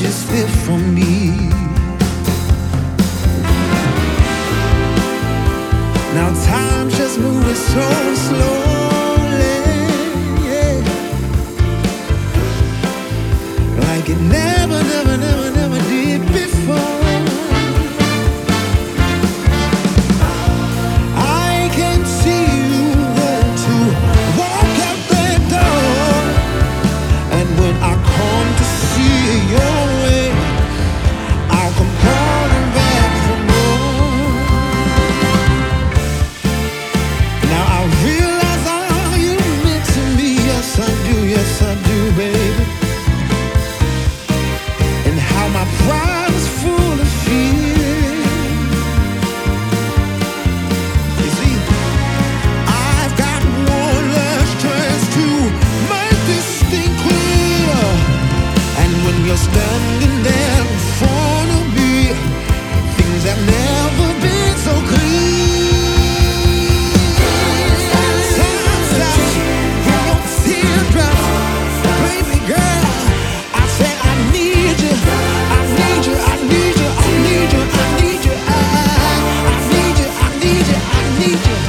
is there for me. Now time's just moving so slowly, yeah. Like it never, never, never, never did before. I can see you want to walk out that door, and when I come to see your way, I'll come calling back for more. Now I realize all you meant to me. Yes I do, baby. And how my pride is full of fear. You see, I've got one last chance to make this thing clear. And when you're standing there in front of me, things have never been so clear. Time stops when your teardrops, baby girl. I said I need you, I need you, I need you, I need you, I need you, I need you, I need you, I need you.